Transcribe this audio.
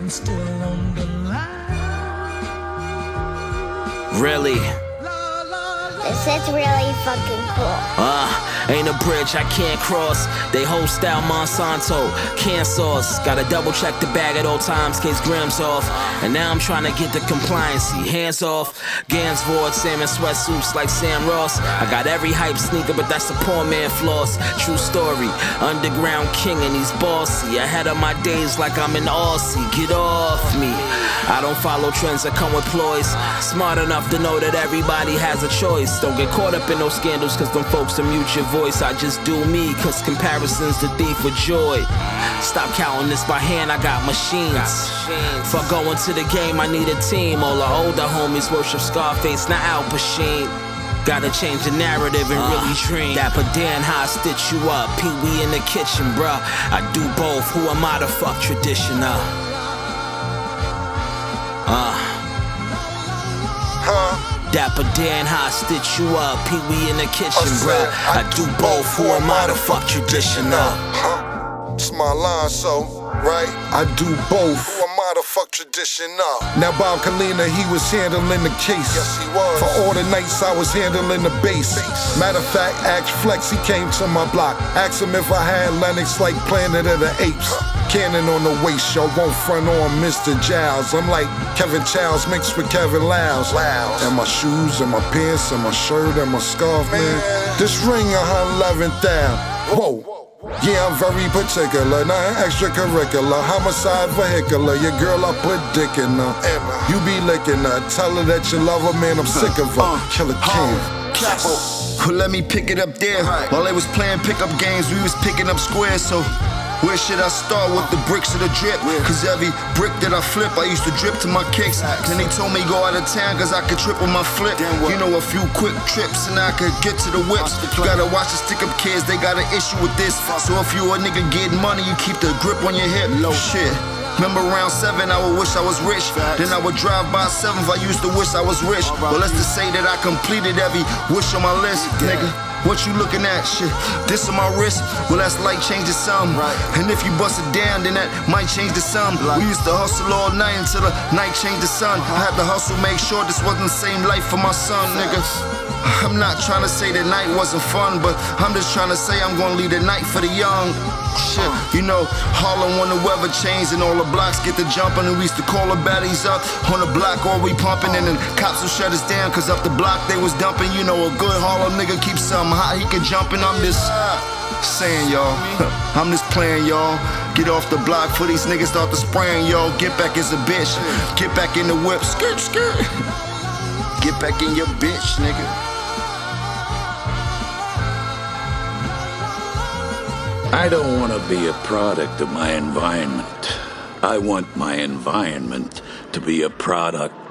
I'm still on the line. Really? This is really fucking cool. Ain't a bridge I can't cross. They whole style Monsanto, can sauce. Gotta double check the bag at all times, case grams off. And now I'm trying to get the compliancy, hands off. Gansvoort, salmon sweatsuits like Sam Ross. I got every hype sneaker, but that's a poor man floss. True story, underground king and he's bossy. Ahead of my days like I'm an Aussie, get off me. I don't follow trends that come with ploys. Smart enough to know that everybody has a choice. Don't get caught up in those scandals, cause them folks will mute your voice. I just do me, cause comparison's the thief of joy. Stop counting this by hand, I got machines. For going to the game, I need a team. All the older homies worship Scarface, not Al Pacino. Gotta change the narrative and really dream. Dapper Dan, how I stitch you up. Pee-wee in the kitchen, bruh. I do both, who am I to fuck traditional? Dapper Dan, how I stitch you up. Pee-wee in the kitchen, bruh. I do both, who am I to fuck traditional? It's my line, so, right? I do both. Who am I to fuck traditional? Now Bob Kalina, he was handling the case. Yes, he was. For all the nights I was handling the bass. Matter of fact, Axe Flex, he came to my block. Asked him if I had Lennox like Planet of the Apes. Cannon on the waist, y'all won't front on Mr. Giles. I'm like Kevin Childs mixed with Kevin Lows. And my shoes, and my pants, and my shirt, and my scarf, man. This ring 111,000. Whoa. Yeah, I'm very particular, not extracurricular. Homicide vehicular, your girl I put dick in her. You be licking her, tell her that you love her, man, I'm sick of her. Killer King. Well, let me pick it up there. While they was playing pickup games, we was picking up squares, so where should I start with the bricks of the drip? Cause every brick that I flip, I used to drip to my kicks. Then they told me go out of town cause I could trip with my flip. You know, a few quick trips and I could get to the whips. You gotta watch the stick up kids, they got an issue with this. So if you a nigga getting money, you keep the grip on your hip. Shit. Remember around 7, I would wish I was rich. Then I would drive by 7th, I used to wish I was rich. But let's just say that I completed every wish on my list, nigga. What you looking at? Shit, this on my wrist? Well, that's light changes some. And if you bust it down, then that might change the sum. We used to hustle all night until the night changed the sun. I had to hustle, make sure this wasn't the same life for my son, nigga. I'm not trying to say that night wasn't fun, but I'm just trying to say I'm gonna leave the night for the young. Shit, you know, Harlem when the weather changed and all the blocks get to jumping, and we used to call the baddies up on the block or we pumping, and then cops will shut us down cause up the block they was dumping. You know, a good Harlem nigga keeps something hot, he can jump, and I'm just saying, y'all, I'm just playing, y'all. Get off the block for these niggas start to spraying, y'all. Get back as a bitch, get back in the whip, skirt, skirt. Get back in your bitch, nigga. I don't want to be a product of my environment. I want my environment to be a product